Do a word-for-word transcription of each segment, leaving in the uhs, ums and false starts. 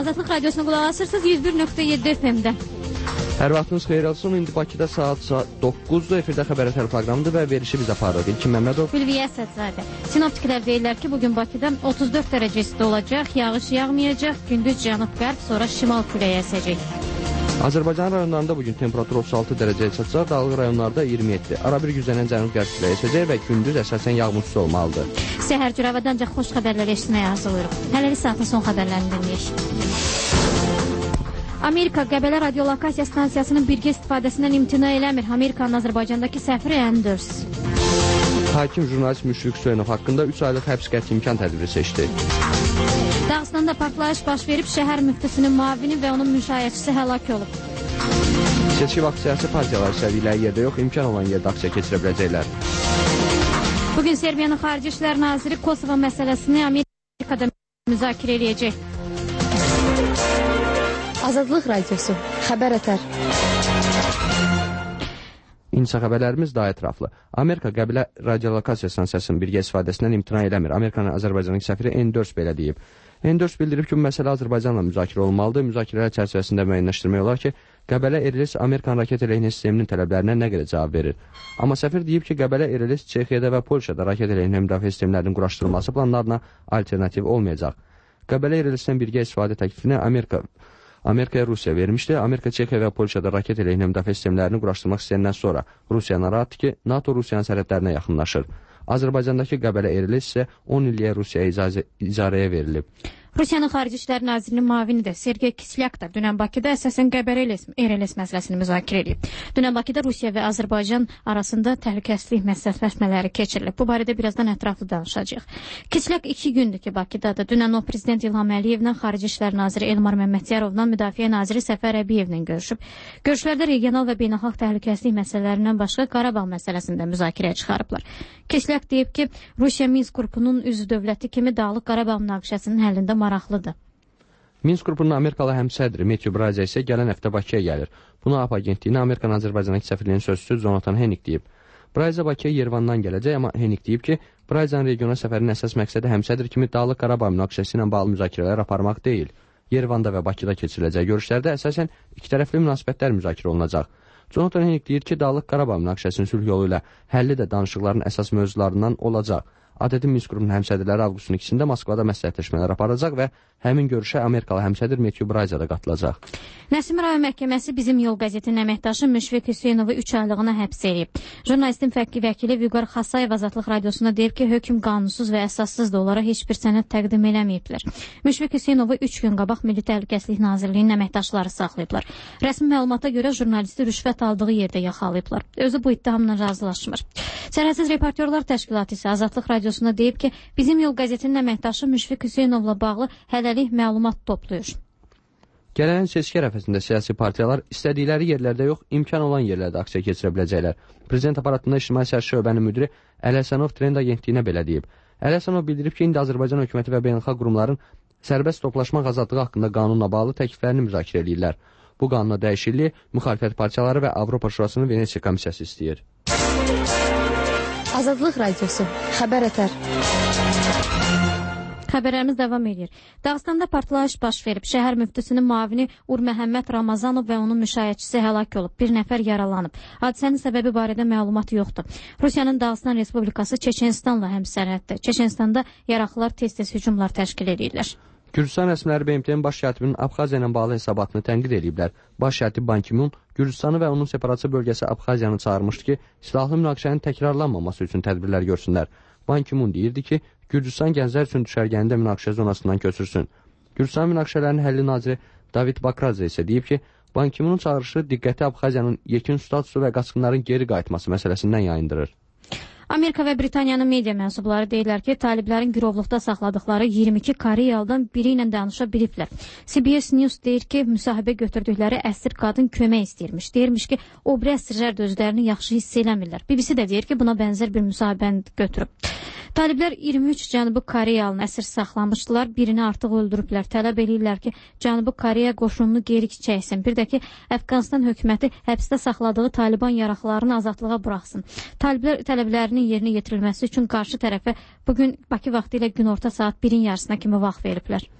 Azadlıq Radiosuna qulaq asırsınız yüz bir nöqtə yeddi F M-də. Hər vaxtınız xeyir olsun. İndi Bakıda saat doqquzda efirdə xəbər ətər proqramıdır və verişi biz aparırıq. İlkin Məmmədov. Ülviyə Əsədzadə. Sinoptiklər deyirlər ki, bugün Bakıda otuz dörd dərəcə isti olacaq, yağış yağmayacaq, gündüz cənub-qərb, sonra şimal küləyi əsəcək. Azərbaycan rayonlarında bugün temperatur otuz altı dərəcəyə çatacaq, dağlıq rayonlarda iyirmi yeddi. Arabir güclənən cənub-qərb küləyi əsəcək və gündüz əsasən yağmursuz olmalıdır. Səhər cürəvədə ancaq xoş xəbərlər eşitməyə hazırlayırıq. Hələlik saatin son xəbərlərini dinləyək. Amerika Qəbələ radiolokasiya stansiyasının birgə istifadəsindən imtina eləmir. Amerikanın Azərbaycandakı səfiri Anders. Hakim jurnalist Müşfiq Hüseynov haqqında üç aylıq həbs qəti imkan tədbiri seçdi. Dağıstanda partlayış baş verib, şəhər müftüsünün müavini və onun müşayiətçisi həlak olub. Seçki vaxt siyasi partiyalar istədikləri yerdə yox, imkan olan yerdə aksiya keçirə biləcəklər. Bugün Serbiyanın Xarici İşlər Naziri Kosovo məsələsini Amerikada müzakirə edəcək. Azadlıq Radiosu, xəbər ətər. İnsa xəbərlərimiz daha ətraflı. Amerika Qəbələ radiolokasiya stansiyasının birgə istifadəsindən imtina eləmir. Amerikanın Azərbaycandakı səfiri N dörd belə deyib. N dörd bildirib ki, bu məsələ Azərbaycanla müzakirə olmalıdır. Müzakirələr çərçivəsində müəyyənləşdirmək olar ki, Qəbələ Erilis Amerikan raket əleyhinə sisteminin tələblərinə nə qədər cavab verir. Amma səfir deyib ki, Qəbələ Erilis Çexiyada və Polşada raket əleyhinə müdafiə sistemlərinin quraşdırılması planlarına alternativ olmayacaq. Qəbələ Erilisdən birgə istifadə təklifini Amerika Amerikaya Rusiya vermişdi. Amerika Çexiya və Polşada raket əleyhinə müdafiə sistemlərini quraşdırmaq istəyəndən sonra Rusiya narahatdır ki, NATO Rusiyanın sərhədlərinə yaxınlaşır. Azərbaycandakı Qəbələ Erilis isə on illiyə Rusiyaya icarəyə verilib. Rusiyanın Xarici İşlər Nazirinin müavini də Sergey Kislyak da dünən Bakıda əsasən Qəbələ Erilis məsələsini müzakirə edib. Dünən Bakıda Rusiya və Azərbaycan arasında təhlükəsizlik məsləhətləşmələri keçirilib. Bu barədə birazdan ətraflı danışacağıq. Kislyak iki gündür ki, Bakıdadır. Dünən o Prezident İlham Əliyevlə, Xarici İşlər Naziri Elmar Məmmədyarovla, Müdafiə Naziri Səfər Əbiyevlə görüşüb. Görüşlərdə regional və beynəlxalq təhlükəsizlik məsələlərindən başqa Qarabağ məsələsində müzakirəyə çıxarıblar. Kislyak deyib ki, Rusiya Minsk qrupunun üzv dövləti kimi Dağlıq Qarabağ münaqişəsinin həllində maraqlıdır. Minsk qrupunun Amerikalı həmsədri Matthew Braiza isə gələn həftə Bakıya gəlir. Bunu A P agentliyinə Amerikanın Azərbaycandakı səfirliyinin sözçüsü Jonathan Hennig deyib. Braiza Bakıya Yerevandan gələcək, amma Hennig deyib ki, Braizanın regional səfərinin əsas məqsədi həmsədr kimi Dağlıq Qarabağ münaqişəsi ilə bağlı müzakirələr aparmaq deyil. Yerevanda və Bakıda keçiriləcək görüşlərdə əsasən ikitərəfli münasibətlər müzakirə olunacaq. Jonathan Hennig deyir ki, Dağlıq Qarabağ münaqişəsinin sülh yolu ilə həlli də danışıqların əsas mövzularından olacaq. Adəti Minsk qrupunun həmsədrləri avqustun ikisində Moskvada məsləhətləşmələr aparacaq və həmin görüşə Amerikalı həmsədr Matthew Braiza da qatılacaq. Nəsimi rayon məhkəməsi Bizim Yol qəzetinin əməkdaşı Müşfiq Hüseynovu üç aylığına həbs edib. Jurnalistin fərqli vəkili Vüqar Xasayev Azadlıq Radiosuna deyib ki, hökm qanunsuz və əsassız da onlara heç bir sənəd təqdim eləməyiblər. Müşfiq Hüseynovu üç gün qabaq Milli Təhlükəsizlik Nazirliyinin əməkdaşları saxlayıblar. Rəsmi məlumata görə jurnalisti rüşvət aldığı yerdə yaxalayıblar. Özü bu ittihamla razılaşmır. Sərhədsiz Reportyorlar Təşkilatı isə Azadlıq Radiosuna deyib ki, Bizim Yol qəzetinin əməkdaşı Müşfiq Hüseynovla bağlı hələlik məlumat toplayır. Gələn seçki ərəfəsində siyasi partiyalar istədikləri yerlərdə yox, imkan olan yerlərdə aksiya keçirə biləcəklər. Prezident aparatında İctimai Siyasi Şöbənin müdiri Əli Həsənov Trend agentliyinə belə deyib. Əli Həsənov bildirib ki, indi Azərbaycan hökuməti və beynəlxalq qurumların sərbəst toplaşmaq azadlığı haqqında qanunla bağlı təkliflərini müzakirə edirlər. Bu qanuna dəyişikliyi müxalifət partiyaları və Avropa Şurasının Venesiya komissiyası istəyir. Azadlıq Radiosu, xəbər ətər. Xəbərlərimiz davam edir. Dağıstanda partlayış baş verib. Şəhər müftüsünün müavini Ur Məhəmməd Ramazanov və onun müşayiətçisi həlak olub. Bir nəfər yaralanıb. Hadisənin səbəbi barədə məlumat yoxdur. Rusiyanın Dağıstan Respublikası Çeçenistanla həmsərhəddir. Çeçenistanda yaraqlılar tez-tez hücumlar təşkil edirlər. Gürcistan rəsmiləri B M T-nin baş kətibinin Abxaziya ilə bağlı hesabatını tənqid ediblər. Baş kətib Ban Ki-mun Gürcistanı və onun separatçı bölgəsi Abxaziyanı çağırmışdı ki, silahlı münaqişənin təkrarlanmaması üçün tədbirlər görsünlər. Ban Ki-mun deyirdi ki, Gürcistan gənclər üçün düşərgəni də münaqişə zonasından köçürsün. Gürcistan münaqişələrinin həlli naziri David Bakradze isə deyib ki, Ban Ki-munun çağırışı diqqəti Abxaziyanın yekun statusu və qaçqınların geri qayıtması məsələsindən yayındırır. Amerika və Britaniyanın media mənsubları deyirlər ki, taliblərin girovluqda saxladıqları iyirmi iki Koreyaldan biri ilə danışa biliblər. C B S News deyir ki, müsahibə götürdükləri əsir qadın kömək istəyirmiş. Deyirmiş ki, o bir əsirlər də özlərini yaxşı hiss eləmirlər. B B C də deyir ki, buna bənzər bir müsahibəni götürüb. Taliblər iyirmi üç Cənubi Koreyalını əsir saxlamışdılar, birini artıq öldürüblər. Tələb edirlər ki, Cənubi Koreya qoşununu geri çəksin. Bir də ki, Əfqanistan hökuməti həbsdə saxladığı Taliban yaraqlarını azadlığa buraxsın. Taliblər tələblərinin yerinə yetirilməsi üçün qarşı tərəfə bugün Bakı vaxtı ilə günorta saat birin yarısına kimi vaxt veriblər.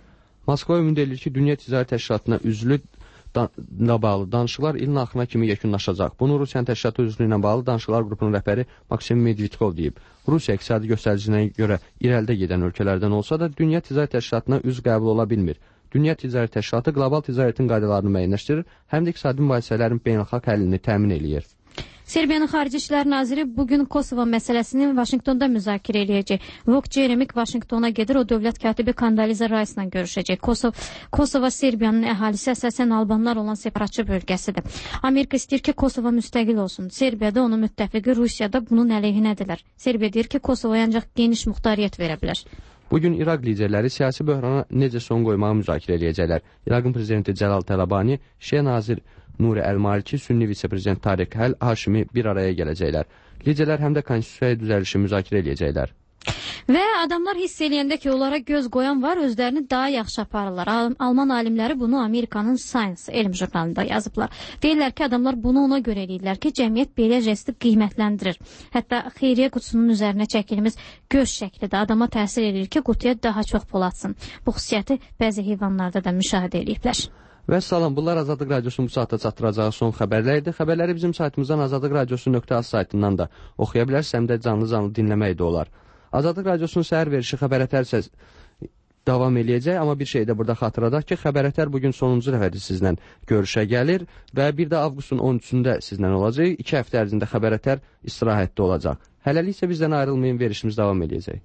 Moskva ümid edir ki, Dünya Ticarət Təşkilatına üzvlü ilə bağlı danışıqlar ilin axırına kimi yekunlaşacaq. Bunu Rusiyanın təşkilatı üzvlüyü ilə bağlı danışıqlar qrupunun rəhbəri Maksim Medvedkov deyib. Rusiya iqtisadi göstəricinə görə irəlidə gedən ölkələrdən olsa da, Dünya Ticarət Təşkilatına üzv qəbul ola bilmir. Dünya Ticarət Təşkilatı qlobal ticarətin qaydalarını müəyyənləşdirir, həm də iqtisadi mübahisələrin beynəlxalq həllini təmin eləyir. Serbiyanın Xarici İşlər Naziri bugün Kosova məsələsini Vaşinqtonda müzakirə eləyəcək. Vuk Jeremik Vaşinqtona gedir, o dövlət katibi Kandaliza Rice'la görüşəcək. Kosov, Kosova Serbiyanın əhalisi əsasən albanlar olan separatçı bölgəsidir. Amerika istəyir ki, Kosova müstəqil olsun. Serbiyada onun müttəfiqi Rusiyada bunun əleyhinədirlər. Serbiya deyir ki, Kosovaya ancaq geniş muxtariyyət verə bilər. Bugün İraq liderləri siyasi böhrana necə son qoymağı müzakirə eləyəcəklər. İraqın prezidenti Cəlal Tələbani, Şiə nazir Nuri Əl-Maliki, Sünni vitse-prezident Tariq Əl-Haşimi bir araya gələcəklər. Liderlər həm də konstitusiyaya düzəlişi müzakirə eləyəcəklər. Və adamlar hiss eləyəndə ki, onlara göz qoyan var, özlərini daha yaxşı aparırlar. Al Alman alimləri bunu Amerikanın Science elm jurnalında yazıblar. Deyirlər ki, adamlar bunu ona görə eləyirlər ki, cəmiyyət belə jesti qiymətləndirir. Hətta xeyriyyə qutusunun üzərinə çəkilmiş göz şəkli də adama təsir edir ki, qutuya daha çox pul atsın. Bu xüsusiyyəti bəzi heyvanlarda da müşahidə ediblər. Və salam, bunlar Azadlıq Radiosunun bu saatda çatdıracağı son xəbərlərdir. Xəbərləri bizim saytımızdan azadlıq radiosu nöqtə az saytından da oxuya bilərsiniz, həm də canlı-canlı dinləmək də olar. Azadlıq Radiosunun səhər verişi xəbərətər davam eləyəcək, amma bir şey də burada xatırladaq ki, xəbərətər bugün sonuncu dəfədir sizlə görüşə gəlir və bir də avqustun on üçündə sizlə olacaq. İki həftə ərzində xəbərətər istirahətdə olacaq. Hələlik isə bizdən ayrılmayın, verişimiz davam eləyəcək.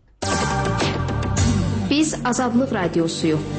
Biz Azadlıq Radiosuyuq.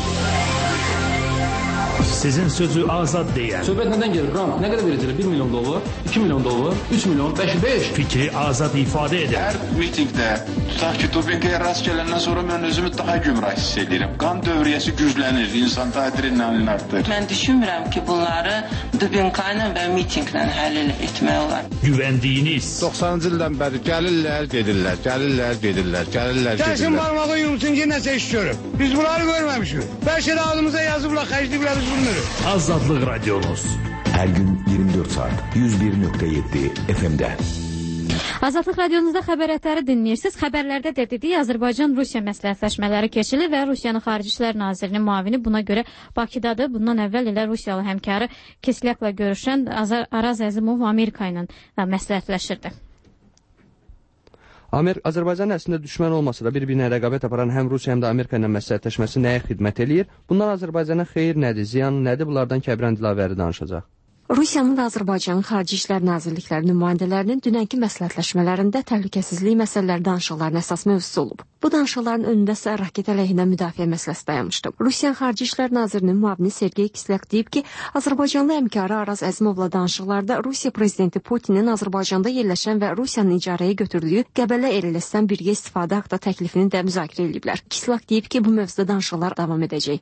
Sizin sözü azad deyən. Söhbət nədən gelir? Ram, nə qədər verəcəklər? bir milyon dollar, iki milyon dollar, üç milyon, beş, beş. Fikri azad ifadə edən. Hər mitingdə, tutaq ki, dopinqaya rast gələndən sonra mən özümü daha gümrah hiss edirəm. Qan dövriyyəsi güclənir, insanda adrenalin artır. Mən düşünmürəm ki, bunları dopinqayla və mitinglə həll etmək olar. Güvəndiyiniz. doxsanıncı ildən bəri gəlirlər, gedirlər, gəlirlər, gedirlər, gəlirlər, gedirlər. Gəlsin barmağı yumsun ki, nəsə iş görüb. Biz bunları görməmişik. Bəlkə də adımıza yazıblar, xərcliyiblər, biz bilmirik. Azadlıq Radiomuz. Hər gün iyirmi dörd saat yüz bir nöqtə yeddi F M-də. Azadlıq Radionuzda xəbərətləri dinləyirsiniz. Xəbərlərdə də dedik, Azərbaycan-Rusiya məsləhətləşmələri keçilir və Rusiyanın Xarici İşlər Nazirinin müavini buna görə Bakıdadır. Bundan əvvəl ilə Rusiyalı həmkarı Kislyakla görüşən Araz Əzimov Amerika ilə məsləhətləşirdi. Amerika, Azərbaycan əslində düşmən olmasa da bir-birinə rəqabət aparan həm Rusiya həm də Amerika ilə məsləhətləşməsi nəyə xidmət eləyir? Bundan Azərbaycana xeyir nədir, ziyan nədir? Bunlardan Kəbran Dilavəri danışacaq. Rusiyanın və Azərbaycanın Xarici İşlər Nazirlikləri nümayəndələrinin dünənki məsləhətləşmələrində təhlükəsizlik məsələləri danışıqlarının əsas mövzusu olub. Bu danışıqların önündə isə raket əleyhinə müdafiə məsələsi dayanmışdı. Rusiyanın Xarici İşlər Nazirinin müavini Sergey Kislyak deyib ki, Azərbaycanlı həmkarı Araz Əzimovla danışıqlarda Rusiya prezidenti Putinin Azərbaycanda yerləşən və Rusiyanın icarəyə götürdüyü Qəbələ Erelesdən birgə istifadə haqqında təklifini də müzakirə ediblər. Kislyak deyib ki, bu mövzuda danışıqlar davam edəcək.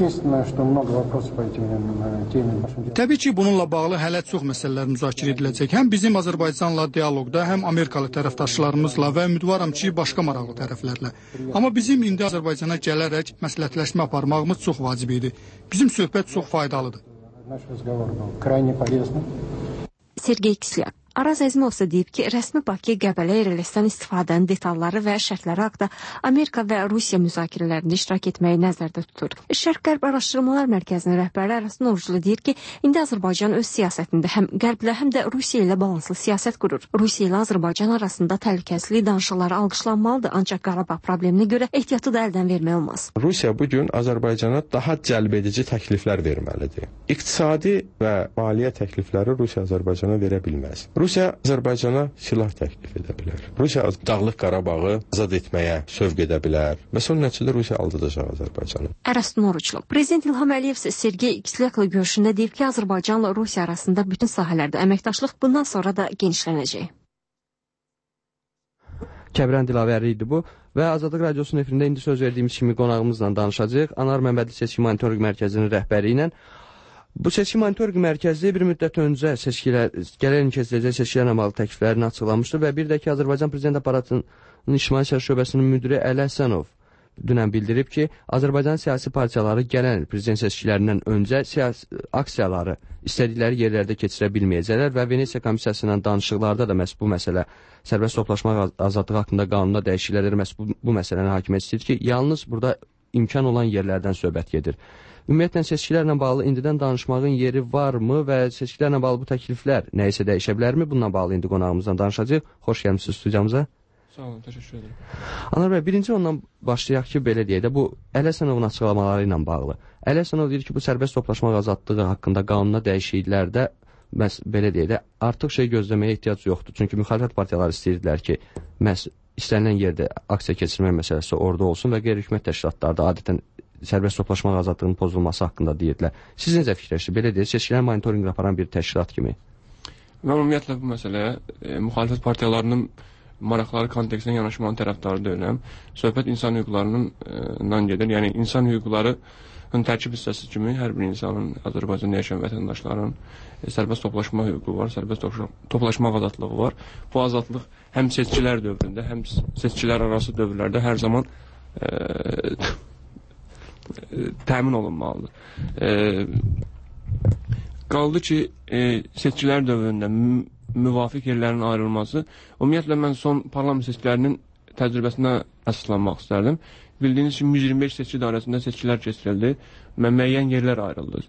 Təbii ki, bununla bağlı hələ çox məsələlər müzakirə ediləcək. Həm bizim Azərbaycanla dialoqda, həm Amerikalı tərəfdaşlarımızla və ümidvaram ki, başqa maraqlı tərəflərlə. Amma bizim indi Azərbaycana gələrək məsləhətləşmə aparmağımız çox vacib idi. Bizim söhbət çox faydalıdır. Sergey Kislyak. Araz Əzimov isə deyib ki, rəsmi Bakı Qəbələ Erelesdən istifadənin detalları və şərtləri haqqında Amerika və Rusiya müzakirələrində iştirak etməyi nəzərdə tutur. Şərq-Qərb Araşdırmalar Mərkəzinin rəhbəri Aras Noruclu deyir ki, indi Azərbaycan öz siyasətində həm Qərblə, həm də Rusiya ilə balanslı siyasət qurur. Rusiya ilə Azərbaycan arasında təhlükəsizlik danışıqları alqışlanmalıdır, ancaq Qarabağ probleminə görə ehtiyatı da əldən vermək olmaz. Rusiya bugün Azərbaycana daha cəlbedici təkliflər verməlidir. İqtisadi və maliyyə təklifləri Rusiya Azərbaycana verə bilməz. Rusiya Azərbaycana silah təklif edə bilər. Rusiya Dağlıq Qarabağı azad etməyə sövq edə bilər və son nəticədə Rusiya aldadacaq Azərbaycanı. Aras Noruclu. Prezident İlham Əliyev isə Sergey Kislyakla görüşündə deyib ki, Azərbaycanla Rusiya arasında bütün sahələrdə əməkdaşlıq bundan sonra da genişlənəcək. Kəbran Dilavəri idi bu və Azadlıq Radiosunun efirində indi söz verdiyimiz kimi qonağımızla danışacağıq. Anar Məmmədli Seçki Monitorinq Mərkəzinin rəhbəri ilə. Bu seçki monitorinq mərkəzi bir müddət öncə seçkilər, gələn keçiriləcək seçkilərlə bağlı təkliflərini açıqlamışdı və bir də ki, Azərbaycan Prezident Aparatının İctimai Siyasət Şöbəsinin müdiri Əli Həsənov dünən bildirib ki, Azərbaycan siyasi partiyaları gələn prezident seçkilərindən öncə siyasi aksiyaları istədikləri yerlərdə keçirə bilməyəcəklər və Venesiya Komissiyasından danışıqlarda da məhz bu məsələ sərbəst toplaşmaq azadlığı haqqında qanuna dəyişikliklər məhz bu, bu məsələni hakimiyyət istəyir ki, yalnız burada imkan olan yerlərdən söhbət gedir. Ümumiyyətlə, seçkilərlə bağlı indidən danışmağın yeri varmı və seçkilərlə bağlı bu təkliflər nəyisə dəyişə bilərmi? Bununla bağlı indi qonağımızdan danışacağıq. Xoş gəlmişsiniz studiyamıza. Sağ olun, təşəkkür edirəm. Anar bəy, birinci ondan başlayaq ki, belə deyək də, bu Əli Həsənovun açıqlamaları ilə bağlı. Əli Həsənov deyir ki, bu sərbəst toplaşmaq azadlığı haqqında qanuna dəyişikliklərdə məhz belə deyək də, artıq şey gözləməyə ehtiyac yoxdur. Çünki müxalifət partiyaları istəyirdilər ki, məhz istənilən yerdə aksiya keçirmək məsələsi orada olsun və qeyri-hökumət təşkilatları da adətən sərbəst toplaşmaq azadlığının pozulması haqqında deyirdilər. Siz necə fikirləşirsiniz? Belə deyək, seçkilərin monitorinqini aparan bir təşkilat kimi. Mən ümumiyyətlə bu məsələyə e, müxalifət partiyalarının maraqları kontekstində yanaşmanın tərəfdarı deyiləm. Söhbət insan hüquqlarından gedir. Yəni insan hüquqlarının tərkib hissəsi kimi hər bir insanın, Azərbaycanda yaşayan vətəndaşların e, sərbəst toplaşma hüququ var, sərbəst toplaşmaq azadlığı var. Bu azadlıq həm seçkilər dövründə, həm seçkilər arası dövrlərdə hər zaman e, təmin olunmalıdır. E, qaldı ki, e, seçkilər dövründə müvafiq yerlərin ayrılması, ümumiyyətlə mən son parlament seçkilərinin təcrübəsinə əsaslanmaq istərdim. Bildiyiniz kimi yüz iyirmi beş seçki dairəsində seçkilər keçirildi və müəyyən yerlər ayrıldı.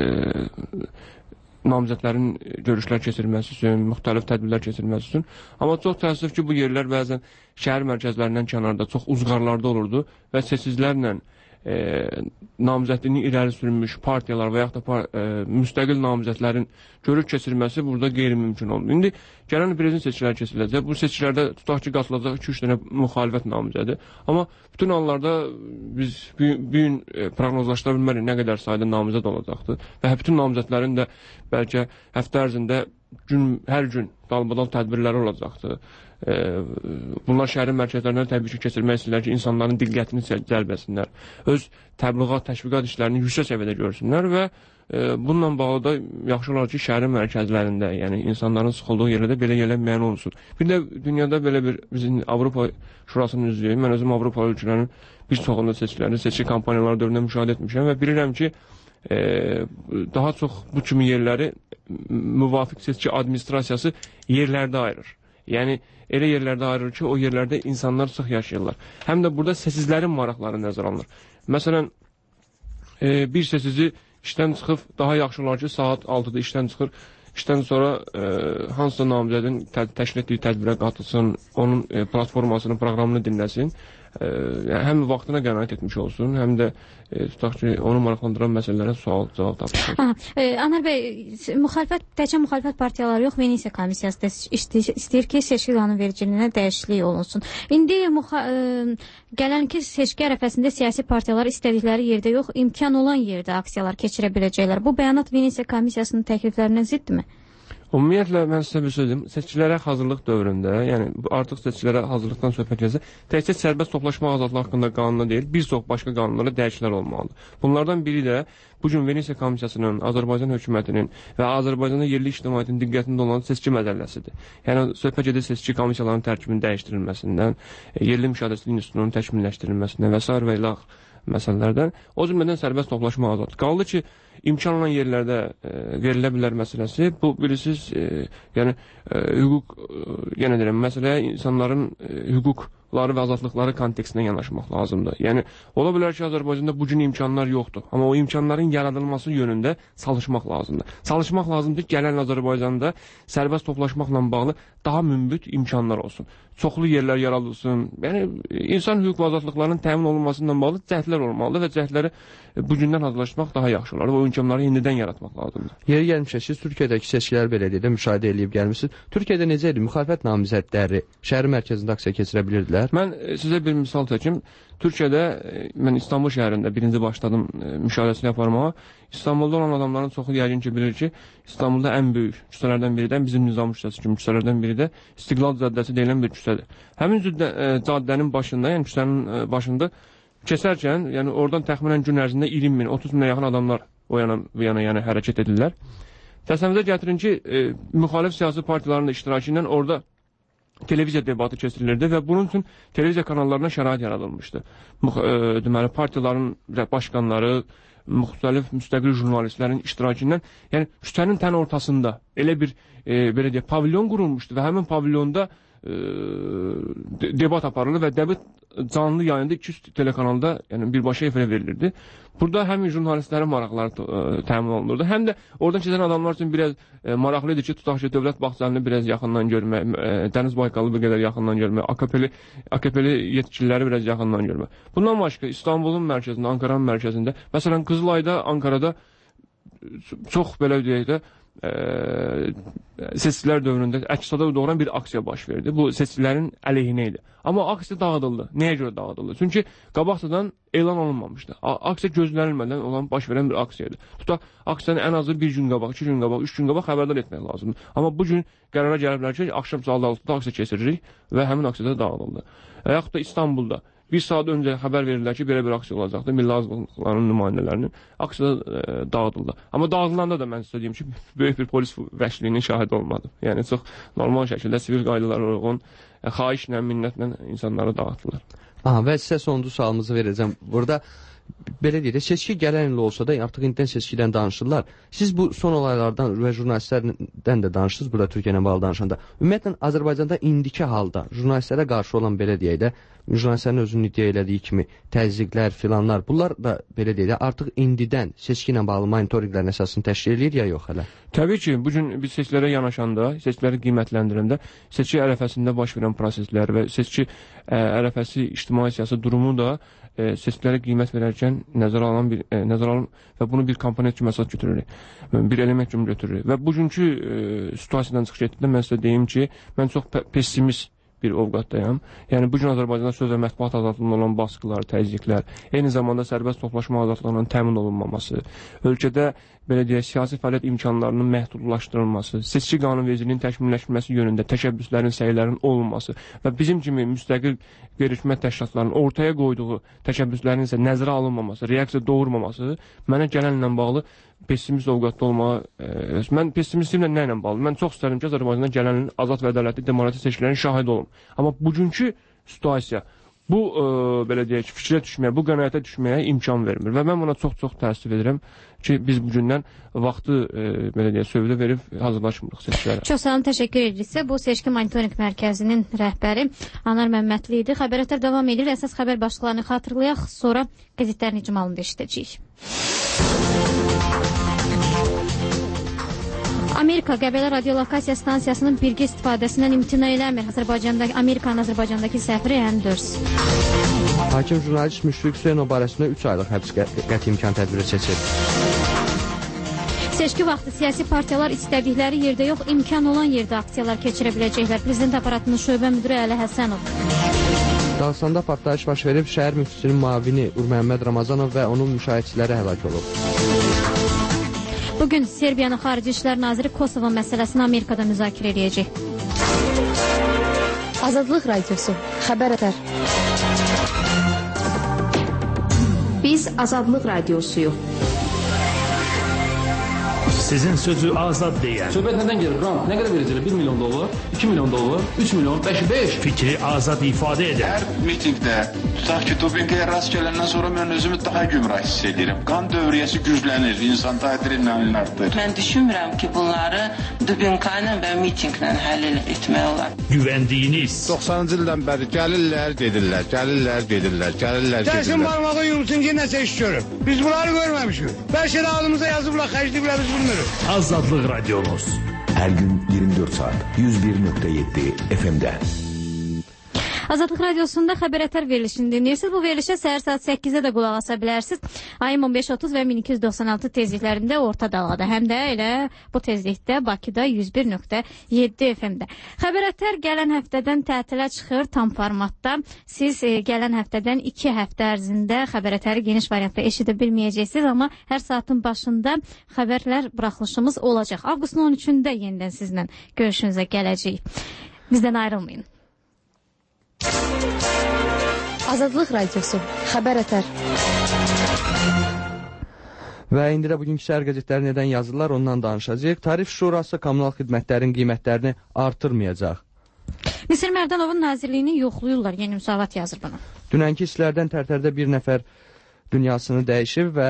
E, namizədlərin görüşlər keçirilməsi üçün, müxtəlif tədbirlər keçirilməsi üçün. Amma çox təəssüf ki, bu yerlər bəzən şəhər mərkəzlərindən kənarda, çox uzqarlarda olurdu və seçicilərlə E, namizədliyini irəli sürülmüş partiyalar və yaxud da par e, müstəqil namizədlərin görüş keçirilməsi burada qeyri-mümkün oldu. İndi gələn prezident seçkiləri keçiriləcək. Bu seçkilərdə tutaq ki, qatılacaq iki üç dənə müxalifət namizədi. Amma bütün hallarda biz bu gün e, proqnozlaşdıra bilmərik nə qədər sayda namizəd olacaqdır və bütün namizədlərin də bəlkə həftə ərzində gün, hər gün dalbadal tədbirləri olacaqdır. E, bunlar şəhərin mərkəzlərindən təbii ki, keçirmək istəyirlər ki, insanların diqqətini cəlb etsinlər. Öz təbliğat, təşviqat işlərini yüksək səviyyədə görsünlər və e, bununla bağlı da yaxşı olar ki, şəhərin mərkəzlərində, yəni insanların sıxıldığı yerlərdə belə yerlər müəyyən olunsun. Bir də dünyada belə bir, bizim Avropa Şurasının üzvüyüm. Mən özüm Avropa ölkələrinin bir çoxunda seçkilərini, seçki kampaniyaları dövründə müşahidə etmişəm və bilirəm ki, e, daha çox bu kimi yerləri müvafiq seçki administrasiyası yerlərdə ayırır. Yəni, elə yerlərdə ayrılır ki, o yerlərdə insanlar sıx yaşayırlar. Həm də burada seçicilərin maraqları nəzərə alınır. Məsələn, e, bir seçici işdən çıxıb, daha yaxşı olar ki, saat altıda işdən çıxır, işdən sonra e, hansısa namizədin tə təşkil etdiyi tədbirə qatılsın, onun e, platformasının, proqramını dinləsin. E, həm vaxtına qənaət etmiş olsun, həm də e, tutaq ki, onu maraqlandıran məsələlərə sual, cavab tapsın. E, Anar bəy, müxalifət, təkcə müxalifət partiyaları yox, Venesiya komissiyası da istəyir ki, seçki qanunvericiliyinə dəyişiklik olunsun. İndi e, gələn ki, seçki ərəfəsində siyasi partiyalar istədikləri yerdə yox, imkan olan yerdə aksiyalar keçirə biləcəklər. Bu bəyanat Venesiya komissiyasının təkliflərindən ziddirmi? Ümumiyyətlə, mən sizə bir söz deyim, seçkilərə hazırlıq dövründə, yəni artıq seçkilərə hazırlıqdan söhbət gəlsə, təkcə sərbəst toplaşma azadlığı haqqında qanuna deyil, bir çox başqa qanunlara dəyişikliklər olmalıdır. Bunlardan biri də bugün Venesiya komissiyasının, Azərbaycan hökumətinin və Azərbaycanda yerli ictimaiyyətin diqqətində olan seçki məcəlləsidir. Yəni, söhbət edir seçki komissiyalarının tərkibinin dəyişdirilməsindən, yerli müşahidəçilik institutunun təkmilləşdirilməsindən və s. və ilə məsələlərdən, o cümlədən sərbəst toplaşma azadlığı. Qaldı ki, imkan olan yerlərdə e, verilə bilər məsələsi, bu bilirsiniz, e, yəni e, hüquq, e, yenə deyirəm, məsələyə insanların e, hüquqları və azadlıqları kontekstində yanaşmaq lazımdır. Yəni, ola bilər ki, Azərbaycanda bugün imkanlar yoxdur, amma o imkanların yaradılması yönündə çalışmaq lazımdır. Çalışmaq lazımdır ki, gələn Azərbaycanda sərbəst toplaşmaqla bağlı daha mümbit imkanlar olsun. Çoxlu yerlər yaradılsın. Yəni, insan hüquq və azadlıqlarının təmin olunmasından bağlı cəhdlər olmalıdır və cəhdləri bugündən hazırlaşmaq daha yaxşı olar və o imkanları indidən yaratmaq lazımdır. Yeri gəlmişək, siz Türkiyədəki seçkiləri belə deyək də müşahidə edib gəlmişsiniz. Türkiyədə necə idi? Müxalifət namizədləri şəhər mərkəzində aksiya keçirə bilirdilər? Mən sizə bir misal çəkim. Türkiyədə, mən İstanbul şəhərində birinci başladım müşahidəsini yaparmağa. İstanbulda olan adamların çoxu yəqin ki, bilir ki, İstanbulda ən böyük küçələrdən biri də bizim Nizam küçəsi kimi küçələrdən biri də İstiqlal Caddəsi deyilən bir küçədir. Həmin caddənin başında, yəni küçənin başında keçərkən, yəni oradan təxminən gün ərzində iyirmi min, otuz minə yaxın adamlar o yana, bu yana yəni, hərəkət edirlər. Təsəvvürə gətirin ki, e, müxalif siyasi partiyaların da iştirakı ilə orada televiziya debatı keçirilirdi və bunun üçün televiziya kanallarına şərait yaradılmışdı. Müx e, deməli, partiyaların başqanları, müxtəlif müstəqil jurnalistlərin iştirakı ilə, yəni küçənin tən ortasında elə bir e, belə deyək, pavilyon qurulmuşdu və həmin pavilyonda e, debat aparılır və debat canlı yayında iki yüz telekanalda yəni birbaşa efirə verilirdi. Burada həm jurnalistlərin maraqları e, təmin olunurdu, həm də oradan keçən adamlar üçün biraz e, maraqlı idi ki, tutaq ki, dövlət bağçalarını biraz yaxından görmək, e, Dəniz Baykalı bir qədər yaxından görmək, A K P-li A K P-li yetkililəri biraz yaxından görmək. Bundan başqa İstanbulun mərkəzində, Ankaranın mərkəzində, məsələn Qızılayda, Ankarada çox belə deyək də e, seçkilər dövründə əks-səda doğuran bir aksiya baş verdi. Bu seçkilərin əleyhinə idi. Amma aksiya dağıdıldı. Nəyə görə dağıdıldı? Çünki qabaqcadan elan olunmamışdı. Aksiya gözlənilmədən olan baş verən bir aksiyadır. Tutaq, aksiyanı ən azı bir gün qabaq, iki gün qabaq, üç gün qabaq xəbərdar etmək lazımdır. Amma bu gün qərara gəliblər ki, axşam saat altıda aksiya keçiririk və həmin aksiyada dağıdıldı. Və yaxud da İstanbulda bir saat öncə xəbər verirlər ki, belə bir aksiya olacaqdır. Milli azınlıqların nümayəndələrinin aksiyada e, dağıdıldı. Amma dağıdılanda da mən sizə deyim ki, böyük bir polis vəhşiliyinin şahidi olmadım. Yəni çox normal şəkildə sivil qaydalara uyğun e, xahişlə, minnətlə insanları dağıtdılar. Aha, və sizə sonuncu sualımızı verəcəm. Burada belə deyək, seçki gələn il olsa da artıq indidən seçkidən danışırlar. Siz bu son olaylardan və jurnalistlərdən də danışdınız, burada Türkiyə ilə bağlı danışanda. Ümumiyyətlə Azərbaycanda indiki halda jurnalistlərə qarşı olan belə deyək də, jurnalistlərin özünün iddia elədiyi kimi təzyiqlər, filanlar, bunlar da belə deyək də artıq indidən seçki ilə bağlı monitorinqlərin əsasını təşkil edir ya yox hələ? Təbii ki, bugün biz seçkilərə yanaşanda, seçkiləri qiymətləndirəndə seçki ərəfəsində baş verən proseslər və seçki ərəfəsi ictimai siyasi durumu da e, seçkilərə qiymət verərkən nəzərə alan bir e, nəzərə alın və bunu bir komponent kimi əsas götürürük. Bir element kimi götürürük. Və bugünkü e, situasiyadan çıxış etdikdə mən sizə deyim ki, mən çox pessimist bir ovqatdayam. Yəni bugün Azərbaycanda söz və mətbuat azadlığına olan baskılar, təzyiqlər, eyni zamanda sərbəst toplaşma azadlığının təmin olunmaması, ölkədə belə deyək, siyasi fəaliyyət imkanlarının məhdudlaşdırılması, seçki qanunvericiliyinin təkmilləşdirilməsi yönündə təşəbbüslərin, səylərin olunması və bizim kimi müstəqil qeyri-hökumət təşkilatlarının ortaya qoyduğu təşəbbüslərin isə nəzərə alınmaması, reaksiya doğurmaması mənə gələnlə bağlı pessimist ovqatda olmağa, e, mən pessimistliklə nə ilə bağlı? Mən çox istərdim ki, Azərbaycandan gələn azad və ədalətli demokratik seçkilərin şahidi olum. Amma bugünkü situasiya bu e, belə deyək, fikrə düşməyə, bu qənaətə düşməyə imkan vermir və mən buna çox-çox təəssüf edirəm ki, biz bugündən vaxtı e, belə deyək, sövdə verib hazırlaşmırıq seçkilərə. Çox sağ olun, təşəkkür ediriksə. Bu Seçki Monitoring Mərkəzinin rəhbəri Anar Məmmədli idi. Xəbərətlər davam edir. Əsas xəbər başlıqlarını xatırlayaq, sonra qəzetlərin icmalını da eşidəcəyik. Amerika Qəbələ radiolokasiya stansiyasının birgə istifadəsindən imtina eləmir. Azərbaycanda, Amerikanın Azərbaycandakı səfiri Anders. Hakim jurnalist Müşfiq Hüseynov barəsində üç aylıq həbs qəti imkan tədbiri seçir. Seçki vaxtı siyasi partiyalar istədikləri yerdə yox, imkan olan yerdə aksiyalar keçirə biləcəklər. Prezident aparatının şöbə müdürü Əli Həsənov. Dağıstanda partlayış baş verib, şəhər müftisinin müavini Urməhəmməd Ramazanov və onun müşahidçiləri həlak olub. Bugün Serbiyanın Xarici İşlər Naziri Kosovo məsələsini Amerikada müzakirə edəcək. Azadlıq Radiosu, xəbərlər. Biz Azadlıq Radiosuyuq. Sizin sözü azad deyən. Söhbət nədən gelir? Ram, nə qədər verəcəklər? bir milyon dollar, iki milyon dollar, üç milyon, beş, beş. Fikri azad ifadə edən. Hər mitingdə, tutaq ki, dopinqaya rast gələndən sonra mən özümü daha gümrah hiss edirəm. Qan dövriyyəsi güclənir, insan adrenalin artır. Mən düşünmürəm ki, bunları dopinqa ilə və mitinqlə həll etmək olar. Güvəndiyiniz. doxsanıncı ildən bəri gəlirlər, gedirlər, gəlirlər, gedirlər, gəlirlər, gedirlər. Gəlsin barmağı yumrusun ki, nəsə iş görüb. Biz bunları görməmişik. Bəlkə də ağlımıza yazıblar, xərcliblər, biz bilmirik. Azadlıq Radiomuz. Hər gün iyirmi dörd saat yüz bir nöqtə yeddi F M-də. Azadlıq Radiosunda xəbərətər verilişini dinləyirsiniz. Bu verilişə səhər saat səkkizdə də qulaq asa bilərsiniz. ayım on beş otuz və min iki yüz doxsan altı tezliklərində orta dalğada. Həm də elə bu tezlikdə Bakıda yüz bir nöqtə yeddi F M-də. Xəbərətər gələn həftədən tətilə çıxır tam formatda. Siz e, gələn həftədən iki həftə ərzində xəbərətəri geniş variantda eşidə bilməyəcəksiniz, amma hər saatın başında xəbərlər buraxılışımız olacaq. Avqustun on üçündə yenidən sizlə görüşünüzə gələcəyik. Bizdən ayrılmayın. Azadlıq Radiosu, xəbərətər. Və indi də bugünkü səhər qəzetləri nədən yazırlar, ondan danışacağıq. Tarif Şurası kommunal xidmətlərin qiymətlərini artırmayacaq. Misir Mərdanovun nazirliyini yoxlayırlar, yeni müsavat yazır bunu. Dünənki hisslərdən tərtərdə bir nəfər dünyasını dəyişib və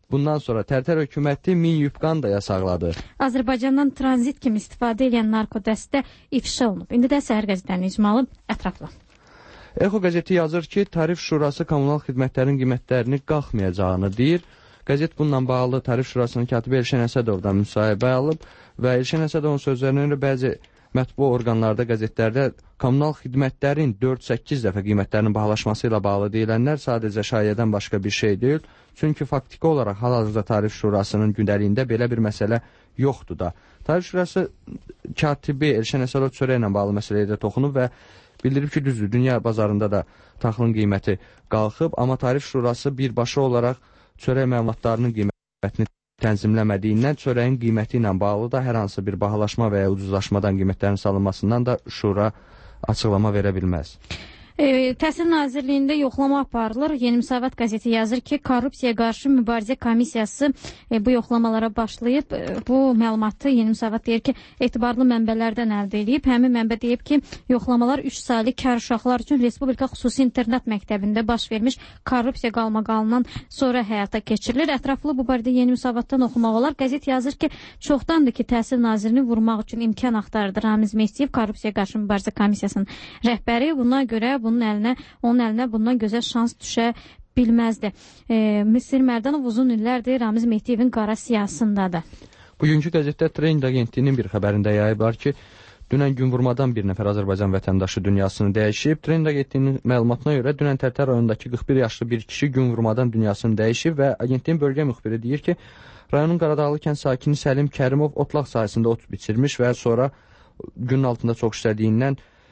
Bundan sonra Tərtər hökuməti min yubqanı da yasaqladı. Azərbaycandan tranzit kimi istifadə edən narkodəstə ifşa olunub. İndi də Səhər qəzetlərinin icmalı ətraflı. Eko qəzeti yazır ki, Tarif Şurası kommunal xidmətlərin qiymətlərini qalxmayacağını deyir. Qəzet bununla bağlı Tarif Şurasının katibi Elşən Əsədovdan müsahibə alıb və Elşən Əsədovun sözlərinə görə bəzi mətbu orqanlarda, qəzetlərdə kommunal xidmətlərin dörd səkkiz dəfə qiymətlərinin bahalaşması ilə bağlı deyilənlər sadəcə şayədən başqa bir şey deyil. Çünki faktiki olaraq hal-hazırda Tarif Şurasının gündəliyində belə bir məsələ yoxdur da. Tarif Şurası katibi Elşən Əsədov çörək ilə bağlı məsələyə də toxunub və bildirib ki, düzdür, dünya bazarında da taxılın qiyməti qalxıb, amma Tarif Şurası birbaşa olaraq çörək məlumatlarının qiymətini tənzimləmədiyindən çörəyin qiyməti ilə bağlı da hər hansı bir bahalaşma və ya ucuzlaşmadan qiymətlərin salınmasından da Şura açıqlama verə bilməz. E, Təhsil Nazirliyində yoxlama aparılır. Yeni Müsavat qəzeti yazır ki, Korrupsiyaya qarşı mübarizə komissiyası e, bu yoxlamalara başlayıb. E, bu məlumatı Yeni Müsavat deyir ki, etibarlı mənbələrdən əldə edib. Həmin mənbə deyib ki, yoxlamalar üç saylı kar uşaqlar üçün Respublika Xüsusi İnternet Məktəbində baş vermiş korrupsiya qalmaqalından sonra həyata keçirilir. Ətraflı bu barədə Yeni Müsavatdan oxumaq olar. Qəzet yazır ki, çoxdandır ki, Təhsil Nazirini vurmaq üçün imkan axtardı Ramiz Mehdiyev, Korrupsiyaya qarşı mübarizə komissiyasının rəhbəri. Buna görə bunun əlinə, onun əlinə bundan gözəl şans düşə bilməzdi. E, Müsir Mərdanov uzun illərdir Ramiz Mehdiyevin qara siyasındadır. Bugünkü qəzetdə Trend Agentliyinin bir xəbərində yayıblar ki, dünən gün vurmadan bir nəfər Azərbaycan vətəndaşı dünyasını dəyişib. Trend Agentliyinin məlumatına görə dünən Tərtər rayonundakı qırx bir yaşlı bir kişi gün vurmadan dünyasını dəyişib və agentliyin bölgə müxbiri deyir ki, rayonun Qaradağlı kənd sakini Səlim Kərimov otlaq sahəsində ot biçirmiş və sonra günün altında çox işlədiyindən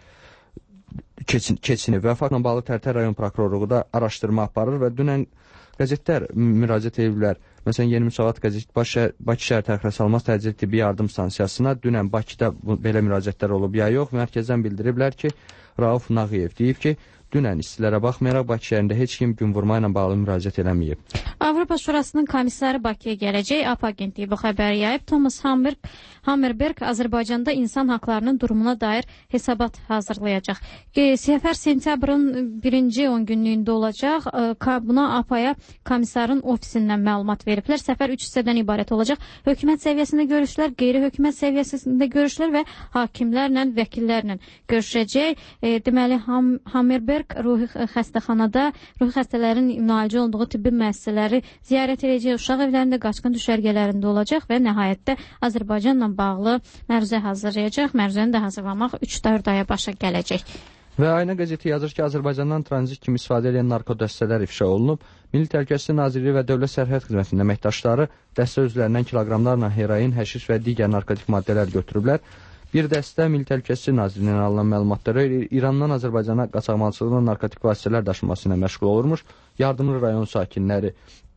Keçin, keçinib və faktla bağlı Tərtər rayon prokurorluğu da araşdırma aparır və dünən qəzetlər müraciət ediblər. Məsələn, Yeni Müsavat qəzeti Bakı şəhər təxirəsalmaz təcili tibbi yardım stansiyasına dünən Bakıda belə müraciətlər olub ya yox. Mərkəzdən bildiriblər ki, Rauf Nağıyev deyib ki, dünən istilərə baxmayaraq Bakı şəhərində heç kim günvurma ilə bağlı müraciət eləməyib. Avropa Şurasının komissarı Bakıya gələcək. A P agentliyi bu xəbəri yayıb. Thomas Hammerberg, Hammerberg Azərbaycanda insan haqlarının durumuna dair hesabat hazırlayacaq. Səfər sentyabrın birinci on günlüyündə olacaq. Buna A P-ya komissarın ofisindən məlumat veriblər. Səfər üç hissədən ibarət olacaq. Hökumət səviyyəsində görüşlər, qeyri-hökumət səviyyəsində görüşlər və hakimlərlə, vəkillərlə görüşəcək. E, deməli, Ham Hammerberg ruhi xəstəxanada ruhi xəstələrin müalicə olduğu tibbi müəssisələri ziyarət edəcək, uşaq evlərində, qaçqın düşərgələrində olacaq və nəhayətdə Azərbaycanla bağlı məruzə hazırlayacaq. Məruzəni də hazırlamaq üç dörd aya başa gələcək. Və Ayna qəzeti yazır ki, Azərbaycandan tranzit kimi istifadə edən narkodəstələr ifşa olunub. Milli Təhlükəsizlik Nazirliyi və Dövlət Sərhəd Xidmətinin əməkdaşları dəstə üzvlərindən kiloqramlarla heroin, həşiş və digər narkotik maddələr götürüblər. Bir dəstə Milli Təhlükəsizlik Nazirliyinin alınan məlumatlara İrandan Azərbaycana qaçaqmalçılıqla narkotik vasitələr daşınması ilə məşğul olurmuş. Yardımlı rayon sakinləri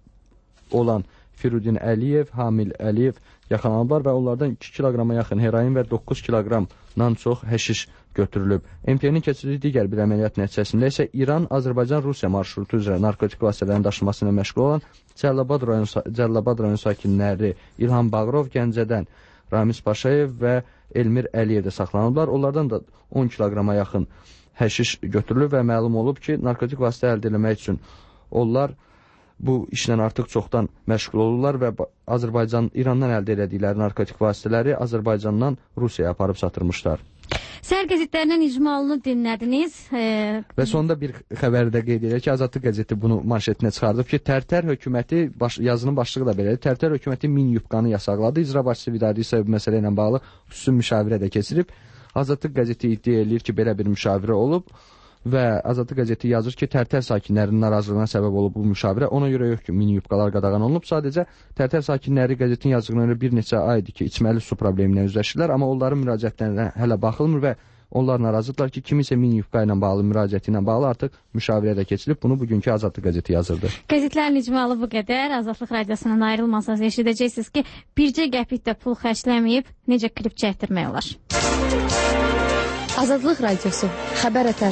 olan Firudin Əliyev, Hamil Əliyev yaxalanıblar və onlardan iki kiloqrama yaxın heroin və doqquz kiloqramdan çox həşiş götürülüb. M P-nin keçirdiyi digər bir əməliyyat nəticəsində isə İran, Azərbaycan, Rusiya marşrutu üzrə narkotik vasitələrin daşınması ilə məşğul olan Cəllabad rayon, Cəllabad rayon sakinləri İlham Bağırov, Gəncədən Ramiz Paşayev və Elmir Əliyev də saxlanıblar. Onlardan da on kiloqrama yaxın həşiş götürülüb və məlum olub ki, narkotik vasitə əldə etmək üçün onlar bu işlə artıq çoxdan məşğul olurlar və Azərbaycan, İrandan əldə edədikləri narkotik vasitələri Azərbaycandan Rusiyaya aparıb satırmışlar. Səhər qəzetlərinin icmalını dinlədiniz. E... Və sonda bir xəbərdə qeyd edir ki, Azadlıq qəzeti bunu manşetinə çıxardıb ki, Tərtər hökuməti, baş, yazının başlığı da belədir, Tərtər hökuməti min yubqanı yasaqladı. İcra başçısı Vidadi isə bu məsələ ilə bağlı xüsusi müşavirə də keçirib. Azadlıq qəzeti iddia edir ki, belə bir müşavirə olub və Azadlıq qəzeti yazır ki, Tərtər sakinlərinin narazılığına səbəb olub bu müşavirə. Ona görə yox ki, min yubqalar qadağan olunub. Sadəcə Tərtər sakinləri qəzetin yazıqlarına bir neçə aydır ki, içməli su problemi ilə üzləşirlər, amma onların müraciətlərinə hələ baxılmır və onlar narazıdırlar ki, kimisə min yubqa ilə bağlı, müraciəti ilə bağlı artıq müşavirə də keçilib. Bunu bugünkü Azadlıq qəzeti yazırdı. Qəzetlərin icmalı bu qədər. Azadlıq radiosundan ayrılmasanız eşidəcəksiniz ki, bircə qəpik də pul xərcləməyib necə klip çəkdirmək olar. Azadlıq radiosu, xəbər ətər.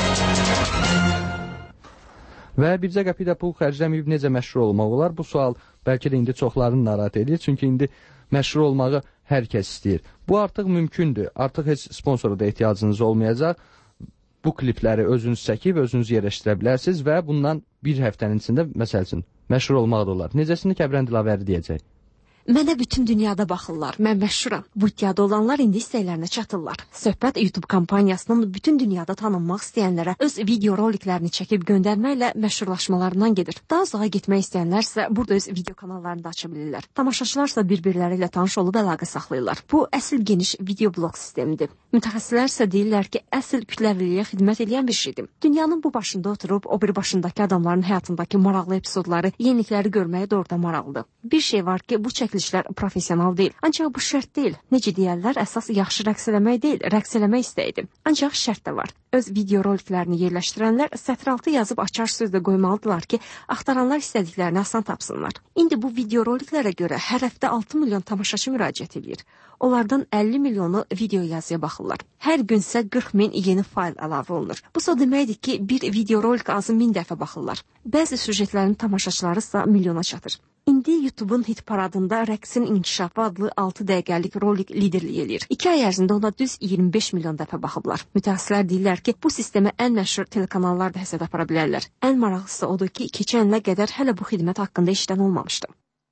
Və bircə qəpik də pul xərcləməyib necə məşhur olmaq olar? Bu sual bəlkə də indi çoxlarını narahat edir. Çünki indi məşhur olmağı hər kəs istəyir. Bu artıq mümkündür. Artıq heç sponsora da ehtiyacınız olmayacaq. Bu klipləri özünüz çəkib, özünüz yerləşdirə bilərsiniz və bundan bir həftənin içində, məsəl üçün, Məşhur olmaq da olar. Necəsini Kəbran Dilavəri deyəcək? Mənə bütün dünyada baxırlar. Mən məşhuram. Bu iddiada olanlar indi istəklərinə çatırlar. Söhbət YouTube kampaniyasının bütün dünyada tanınmaq istəyənlərə öz video roliklərini çəkib göndərməklə məşhurlaşmalarından gedir. Daha uzağa getmək istəyənlər isə burada öz video kanallarını da aça bilirlər. Tamaşaçılar isə bir-birləri ilə tanış olub əlaqə saxlayırlar. Bu əsl geniş video blog sistemidir. Mütəxəssislər isə deyirlər ki, əsl kütləviliyə xidmət edən bir şeydir. Dünyanın bu başında oturub o bir başındakı adamların həyatındakı maraqlı epizodları, yenilikləri görməyə doğrudan maraqlıdır. Bir şey var ki, bu çəkiliş İşlər professional deyil. Ancaq bu şərt deyil. Necə deyərlər, əsas yaxşı rəqs eləmək deyil, rəqs eləmək istəyidir. Ancaq şərt də var. Öz video roliklərini yerləşdirənlər sətir altı yazıb açar sözlə qoymalıdırlar ki, axtaranlar istədiklərini asan tapsınlar. İndi bu video roliklərə görə hər həftə altı milyon tamaşaçı müraciət edir. Onlardan əlli milyonu video yazıya baxırlar. Hər gün isə qırx min yeni fayl əlavə olunur. Bu da deməkdir ki, bir video rolik azı min dəfə baxırlar. Bəzi süjetlərin tamaşaçıları isə milyona çatır. İndi YouTube'un hit paradında rəqsin inkişafı adlı altı dəqiqəlik rolik liderlik edir. İki ay ərzində ona düz iyirmi beş milyon dəfə baxıblar. Mütəxəssislər deyirlər ki, bu sistemə ən məşhur telekanallar da həsəd apara bilərlər. Ən maraqlısı odur ki, keçən ilə qədər hələ bu xidmət haqqında işlən olmamışdı.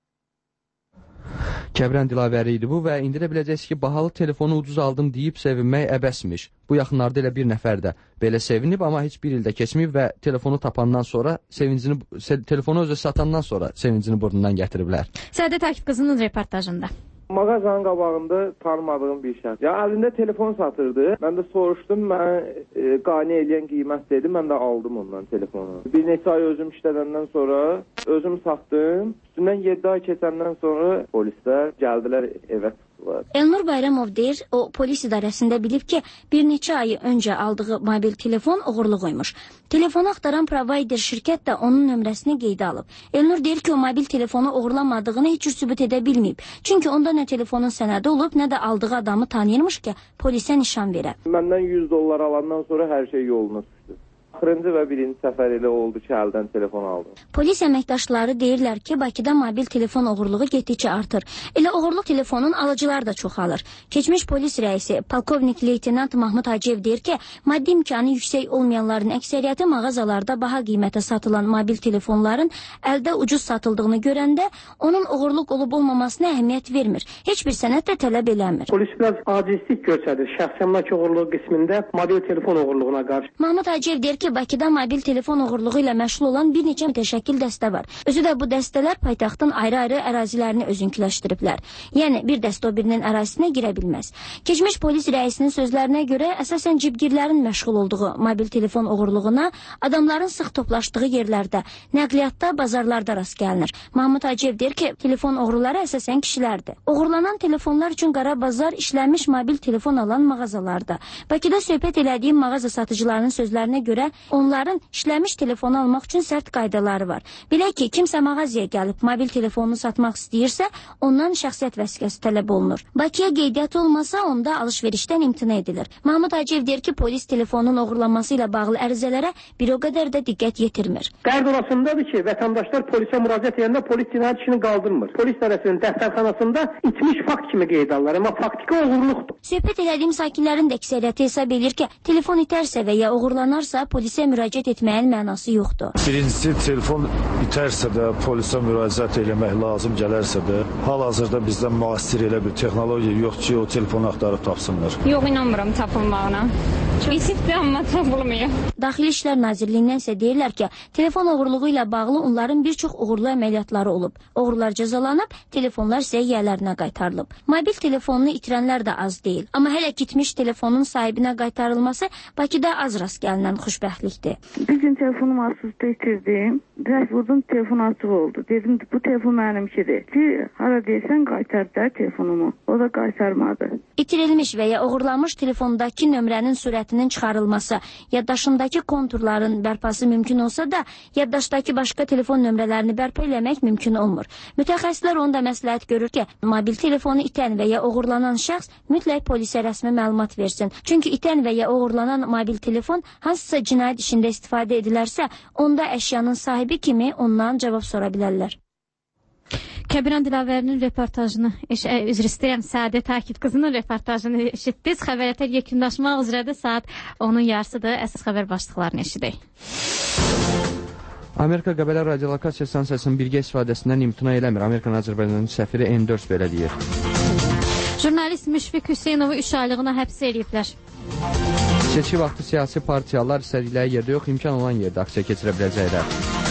Kəbran Dilavəri idi bu və indi də biləcəksiniz ki, bahalı telefonu ucuz aldım deyib sevinmək əbəsmiş. Bu yaxınlarda elə bir nəfər də belə sevinib, amma heç bir ildə keçməyib və telefonu tapandan sonra, sevincini, telefonu özü satandan sonra sevincini burnundan gətiriblər. Səadət Akif qızının reportajında. Mağazanın qabağında tanımadığım bir şəxs. Ya əlində telefon satırdı. Mən də soruşdum, mən e, qane eləyən qiymət dedi, mən də aldım ondan telefonu. Bir neçə ay özüm işlədəndən sonra özüm satdım. Üstündən yeddi ay keçəndən sonra polislər gəldilər evə. Elnur Bayramov deyir, o polis idarəsində bilib ki, bir neçə ay öncə aldığı mobil telefon oğurluğuymuş. Telefonu axtaran provayder şirkət də onun nömrəsini qeydə alıb. Elnur deyir ki, o mobil telefonu oğurlamadığını heç cür sübut edə bilməyib. Çünki onda nə telefonun sənədi olub, nə də aldığı adamı tanıyırmış ki, polisə nişan verə. Məndən yüz dollar alandan sonra hər şey yoluna düşdü. Axırıncı və birinci səfər elə oldu ki, əldən telefon aldım. Polis əməkdaşları deyirlər ki, Bakıda mobil telefon oğurluğu getdikcə artır. Elə oğurluq telefonun alıcılar da çoxalır. Keçmiş polis rəisi, polkovnik leytenant Mahmud Hacıyev deyir ki, maddi imkanı yüksək olmayanların əksəriyyəti mağazalarda baha qiymətə satılan mobil telefonların əldə ucuz satıldığını görəndə onun oğurluq olub olmamasına əhəmiyyət vermir. Heç bir sənəd də tələb eləmir. Polis biraz acizlik göstərir şəxsəmlak oğurluğu qismində mobil telefon oğurluğuna qarşı. Mahmud Hacıyev deyir ki, Bakıda mobil telefon oğurluğu ilə məşğul olan bir neçə mütəşəkkil dəstə var. Özü də bu dəstələr paytaxtın ayrı-ayrı ərazilərini özünkiləşdiriblər. Yəni, bir dəstə o birinin ərazisinə girə bilməz. Keçmiş polis rəisinin sözlərinə görə, əsasən cibgirlərin məşğul olduğu mobil telefon oğurluğuna adamların sıx toplaşdığı yerlərdə, nəqliyyatda, bazarlarda rast gəlinir. Mahmud Hacıyev deyir ki, telefon oğruları əsasən kişilərdir. Oğurlanan telefonlar üçün qara bazar işlənmiş mobil telefon alan mağazalarda. Bakıda söhbət elədiyim mağaza satıcılarının sözlərinə görə onların işləmiş telefonu almaq üçün sərt qaydaları var. Belə ki, kimsə mağazaya gəlib mobil telefonunu satmaq istəyirsə, ondan şəxsiyyət vəsiqəsi tələb olunur. Bakıya qeydiyyat olmasa, onda alış-verişdən imtina edilir. Mahmud Hacıyev deyir ki, polis telefonun oğurlanması ilə bağlı ərizələrə bir o qədər də diqqət yetirmir. Qərd olasındadır ki, vətəndaşlar polisə müraciət edəndə polis cinayət işini qaldırmır. Polis tərəfinin dəftərxanasında itmiş fakt kimi qeyd alırlar, amma faktiki oğurluqdur. Söhbət elədiyim sakinlərin də əksəriyyəti hesab edir ki, telefon itərsə və ya oğurlanarsa, polisə müraciət etməyin mənası yoxdur. Birincisi, telefon itərsə də, polisə müraciət eləmək lazım gələrsə də, hal-hazırda bizdən müasir elə bir texnologiya yoxdur ki, o telefonu axtarıb tapsınlar. Yox, inanmıram tapılmağına. İsitdir, amma tapılmıyor. Daxili İşlər Nazirliyindən isə deyirlər ki, telefon oğurluğu ilə bağlı onların bir çox uğurlu əməliyyatları olub. Oğurlar cəzalanıb, telefonlar isə yiyələrinə qaytarılıb. Mobil telefonunu itirənlər də az deyil. Amma hələ gitmiş telefonun sahibinə qaytarılması Bakıda az rast gəlinən xoşbəxtlikdir. Bir gün telefonumu asılda itirdim. Biraz vurdum, telefon açıq oldu. Dedim, bu telefon mənimkidir. Ki, hara deyirsən, qaytar da telefonumu. O da qaytarmadı. İtirilmiş və ya uğurlanmış telefondakı nömrənin sürətinin çıxarılması, yaddaşındakı konturların bərpası mümkün olsa da, yaddaşdakı başqa telefon nömrələrini bərpa eləmək mümkün olmur. Mütəxəssislər onu da məsləhət görür ki, mobil telefonu itən və ya uğurlanan şəxs mütləq polisə rəsmi məlumat versin. Çünki itən və ya uğurlanan mobil telefon hansısa cinayət işində istifadə edilərsə, onda əşyanın sahibi kimi ondan cavab sora bilərlər. Kəbran Dilavərinin reportajını, üzr istəyirəm, Səadət Akif qızının reportajını eşitdiniz. Xəbərətər yekunlaşmaq üzrədir, saat onun yarısıdır. Əsas xəbər başlıqlarını eşidək. Amerika Qəbələ radiolokasiya stansiyasının birgə istifadəsindən imtina eləmir. Amerikanın Azərbaycanın səfiri N dörd belə deyir. Jurnalist Müşfiq Hüseynovu üç aylığına həbs ediblər. Seçki vaxtı siyasi partiyalar istədikləri yerdə yox, imkan olan yerdə aksiya keçirə biləcəklər.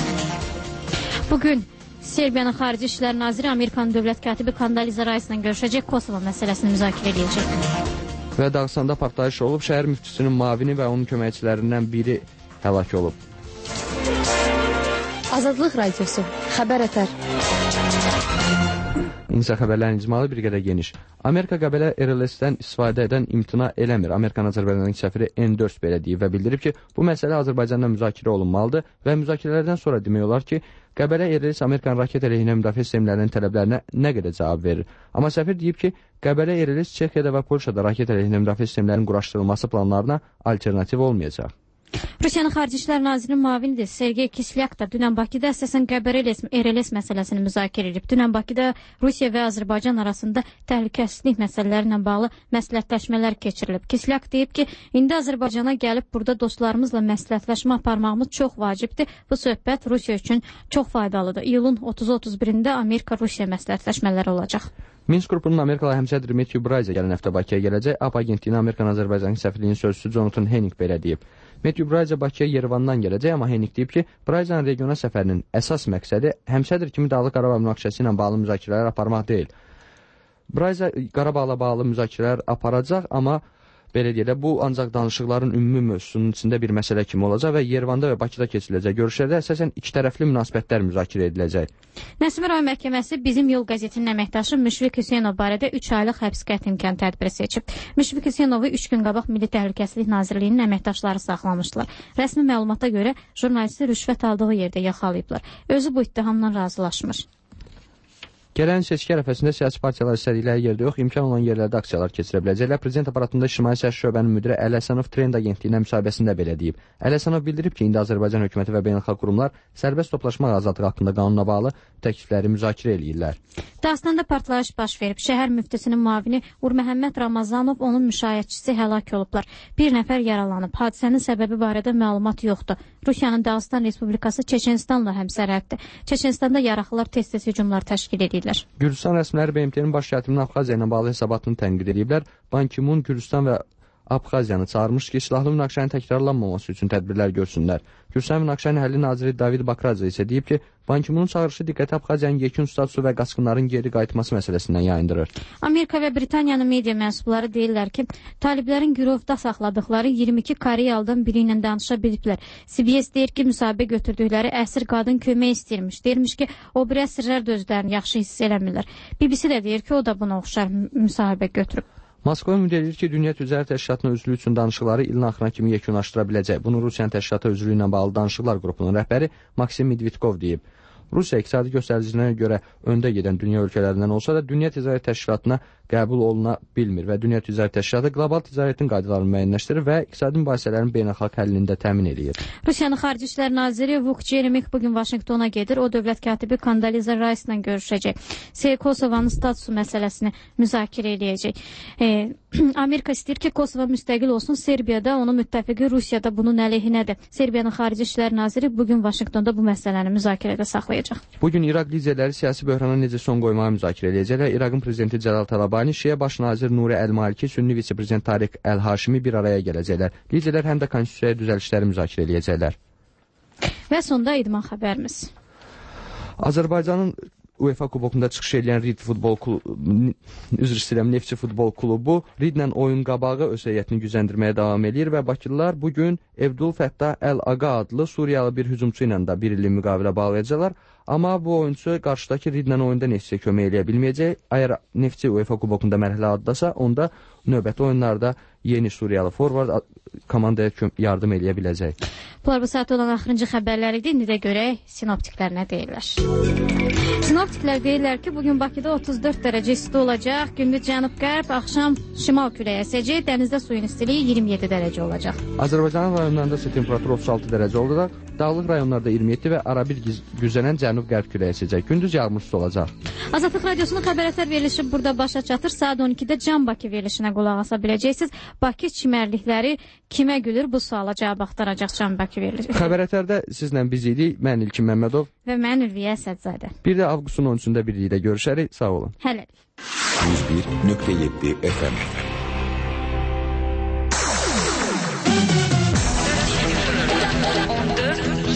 Bugün Serbiyanın Xarici İşlər Naziri Amerikanın dövlət katibi Kondoliza Rice-la görüşəcək, Kosova məsələsini müzakirə edəcək. Və Dağıstanda partlayış olub, şəhər müftüsünün mavini və onun köməkçilərindən biri həlak olub. Azadlıq Radiosu, xəbər ətər. İnsan xəbərlərin icmalı bir qədər geniş. Amerika Qəbələ R L S-dən istifadə edən imtina eləmir. Amerikanın Azərbaycanın səfiri N dörd belə deyib və bildirib ki, bu məsələ Azərbaycanla müzakirə olunmalıdır və müzakirələrdən sonra demək olar ki, Qəbələ R L S Amerikanın raket əleyhinə müdafiə sistemlərinin tələblərinə nə qədər cavab verir. Amma səfir deyib ki, Qəbələ R L S Çexiyada və Polşada raket əleyhinə müdafiə sistemlərinin quraşdırılması planlarına alternativ olmayacaq. Rusiyanın Xarici İşlər Nazirinin müavinidir Sergey Kislyak da dünən Bakıda əsasən Qəbələ R L S məsələsini müzakirə edib. Dünən Bakıda Rusiya və Azərbaycan arasında təhlükəsizlik məsələləri ilə bağlı məsləhətləşmələr keçirilib. Kislyak deyib ki, indi Azərbaycana gəlib burada dostlarımızla məsləhətləşmə aparmağımız çox vacibdir. Bu söhbət Rusiya üçün çox faydalıdır. İyulun otuz otuz birində Amerika-Rusiya məsləhətləşmələri olacaq. Minsk qrupunun Amerikalı həmsədri Matthew Braiza gələn həftə Bakıya gələcək. A P agentliyinin Amerikanın Azərbaycanın səfirliyinin sözçüsü Jonathan Henning belə deyib. Matthew Braiza Bakıya Yerevandan gələcək, amma Henning deyib ki, Braizanın regional səfərinin əsas məqsədi həmsədr kimi Dağlıq Qarabağ münaqişəsi ilə bağlı müzakirələr aparmaq deyil. Braiza Qarabağla bağlı müzakirələr aparacaq, amma belə deyək, bu ancaq danışıqların ümumi mövzusunun içində bir məsələ kimi olacaq və Yerevanda və Bakıda keçiriləcək görüşlərdə əsasən iki tərəfli münasibətlər müzakirə ediləcək. Nəsimi rayon məhkəməsi Bizim Yol qəzetinin əməkdaşı Müşfiq Hüseynov barədə üç aylıq həbs qəti imkan tədbiri seçib. Müşfiq Hüseynovu üç gün qabaq Milli Təhlükəsizlik Nazirliyinin əməkdaşları saxlamışdılar. Rəsmi məlumata görə jurnalisti rüşvət aldığı yerdə yaxalayıblar. Özü bu ittihamdan razılaşmır. Gələn seçki ərəfəsində siyasi partiyalar istədikləri yerdə yox, imkan olan yerlərdə aksiyalar keçirə biləcəklər. Prezident aparatında İctimai Siyasi Şöbənin müdiri Əli Həsənov Trend agentliyinə müsahibəsində belə deyib. Əli Həsənov bildirib ki, indi Azərbaycan hökuməti və beynəlxalq qurumlar sərbəst toplaşmaq azadlığı haqqında qanuna bağlı təklifləri müzakirə eləyirlər. Dağıstanda partlayış baş verib. Şəhər müftüsünün müavini Urməhəmməd Ramazanov, onun müşayiətçisi həlak olublar. Bir nəfər yaralanıb. Hadisənin səbəbi barədə məlumat yoxdur. Rusiyanın Dağıstan Respublikası Çeçenistanla həmsərhəddir. Çeçenistanda yaraqlılar tez-tez hücumlar təşkil edirlər. Gürcüstan rəsmiləri B M T-nin baş kətiminin Abxaziya ilə bağlı hesabatını tənqid ediblər. Ban Ki-mun Gürcüstan və Abxaziyanı çağırmış ki, silahlı münaqişənin təkrarlanmaması üçün tədbirlər görsünlər. Gürcüstan münaqişənin həlli naziri David Bakradze isə deyib ki, Ban Ki-munun çağırışı diqqəti Abxaziyanın yekun statusu və qaçqınların geri qayıtması məsələsindən yayındırır. Amerika və Britaniyanın media mənsubları deyirlər ki, taliblərin girovda saxladıqları iyirmi iki Koreyalıdan biri ilə danışa biliblər. C B S deyir ki, müsahibə götürdükləri əsir qadın kömək istəyirmiş. Deyirmiş ki, o bir əsirlər də özlərini yaxşı hiss eləmirlər. B B C də deyir ki, o da buna oxşar müsahibə götürüb. Moskva ümid edir ki, Dünya Ticarət Təşkilatının üzvlüyü üçün danışıqları ilin axırına kimi yekunlaşdıra biləcək. Bunu Rusiyanın təşkilata üzvlüyü ilə bağlı danışıqlar qrupunun rəhbəri Maksim Medvedkov deyib. Rusiya iqtisadi göstəricilərə görə öndə gedən dünya ölkələrindən olsa da Dünya Ticarət Təşkilatına qəbul oluna bilmir və Dünya Ticarət Təşkilatı qlobal ticarətin qaydalarını müəyyənləşdirir və iqtisadi mübahisələrin beynəlxalq həllini də təmin edir. Rusiyanın Xarici İşlər Naziri Vuk Jeremik bugün Vaşinqtona gedir. O dövlət katibi Kondoliza Rice-la görüşəcək. Kosovanın statusu məsələsini müzakirə edəcək. E, Amerika istəyir ki, Kosova müstəqil olsun. Serbiyada onun müttəfiqi Rusiyada bunun əleyhinədir. Serbiyanın Xarici İşlər Naziri bugün Vaşinqtonda bu məsələni müzakirədə saxlayacaq. Bugün İraq liderləri siyasi böhrana necə son qoymağı müzakirə edəcəklər. İraqın prezidenti Cəlal Talabani, Şiə baş nazir Nuri Əl-Maliki, Sünni vitse-prezident Tariq Əl-Haşimi bir araya gələcəklər. Liderlər həm də konstitusiyaya düzəlişləri müzakirə edəcəklər. Və sonda idman xəbərimiz. Azərbaycanın UEFA kubokunda çıxış edən Rid futbol klubu, üzr istəyirəm, Neftçi futbol klubu Ridlə oyun qabağı öz heyətini gücləndirməyə davam edir və bakılılar bugün Evdul Fəttah Əl-Aqa adlı Suriyalı bir hücumçu ilə də bir illik müqavilə bağlayacaqlar. Amma bu oyunçu qarşıdakı Ridlə oyunda Neftçiyə kömək eləyə bilməyəcək. Əgər Neftçi UEFA kubokunda mərhələ addasa, onda növbəti oyunlarda yeni Suriyalı forvard komandaya yardım eləyə biləcək. Bunlar bu saat olan axırıncı xəbərlər idi. İndi də görək sinoptiklər nə deyirlər. Sinoptiklər deyirlər ki, bugün Bakıda otuz dörd dərəcə isti olacaq. Gündüz cənub-qərb, axşam şimal küləyi əsəcək. Dənizdə suyun istiliyi iyirmi yeddi dərəcə olacaq. Azərbaycanın rayonlarında isə temperatur otuz altı dərəcə olacaq. Dağlıq rayonlarda iyirmi yeddi və arabir güzənən cənub-qərb küləyi əsəcək. Gündüz yağmursuz olacaq. Azadlıq Radiosunun xəbər əsər verilişi burada başa çatır. Saat on ikidə Can Bakı verilişinə qulaq asa biləcəksiniz. Bakı çimərlikləri kimə gülür? Bu suala cavab axtaracaq Can Bakı verilir. Xəbərətərdə sizlə biz idik. Mən İlkin Məmmədov və mən Ülviyə Əsədzadə. Bir də avqustun on üçündə birlikdə görüşərik. Sağ olun. Hələlik. yüz bir nöqtə yeddi F M